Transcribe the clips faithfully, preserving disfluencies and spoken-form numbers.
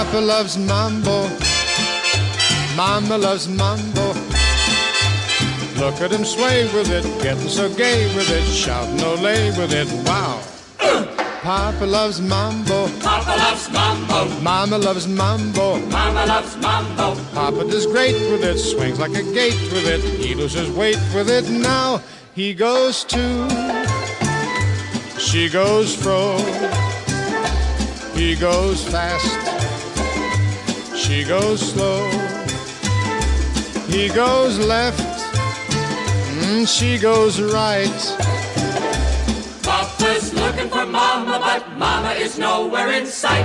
Papa loves mambo, Mama loves mambo. Look at him sway with it, getting so gay with it, shouting Olé with it, wow. Papa loves mambo, Papa loves mambo, Mama loves mambo, Mama loves mambo. Papa does great with it, swings like a gate with it, he loses weight with it. Now he goes to, she goes fro, he goes fast, she goes slow, he goes left, mm, she goes right. Papa's looking for Mama, but Mama is nowhere in sight.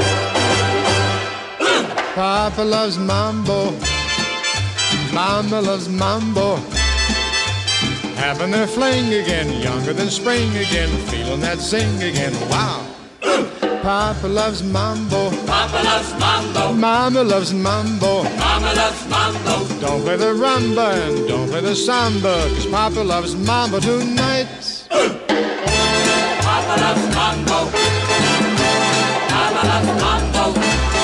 Papa loves mambo, Mama loves mambo. Having their fling again, younger than spring again, feeling that zing again, wow. Papa loves mambo, Papa loves mambo, Mama loves mambo. Mama loves mambo. Don't play the rumba and don't play the samba, 'cause Papa loves mambo tonight. Papa loves mambo, Mama loves mambo.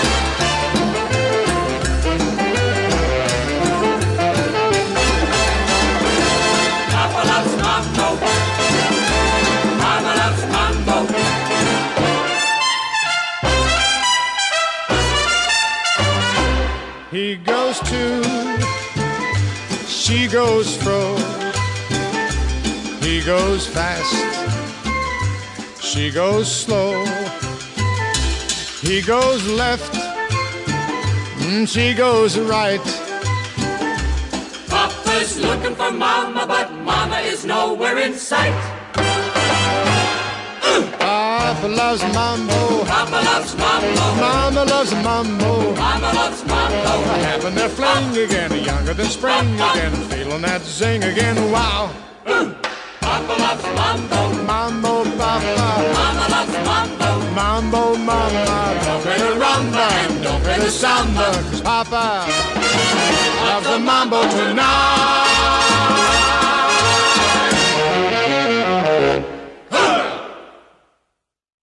Papa loves mambo, Mama loves mambo. He goes to, she goes fro, he goes fast, she goes slow, he goes left, mm, she goes right. Papa's looking for Mama, but Mama is nowhere in sight. Papa loves mambo, Papa loves mambo, Mama loves mambo. Mama loves mambo. Having their fling again, younger than spring again, feeling that zing again, wow. Papa loves mambo, Mambo, Papa, Mama loves mambo. mambo, Mama. Don't play the rumba and don't play the samba, 'cause Papa loves the mambo tonight.